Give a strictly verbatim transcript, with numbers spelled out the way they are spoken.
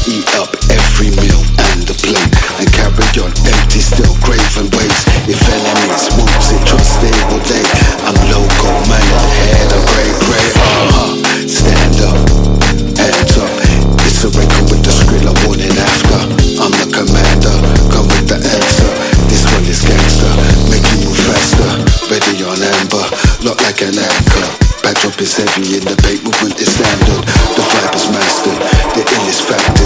eat up every meal and the plate, and carry on empty still, graven ways. If enemies won't sit, trust they will they. I'm loco, man of the head, I'm grey, grey, uh-huh. Stand up, hands up. It's a record with the skrill, I'm warning after. I'm the commander, come with the answer. This one is gangster, make you move faster. Ready on amber, lock like an anchor. Backdrop is heavy in the bait, movement is standard. The vibe is mastered, the ill is factored.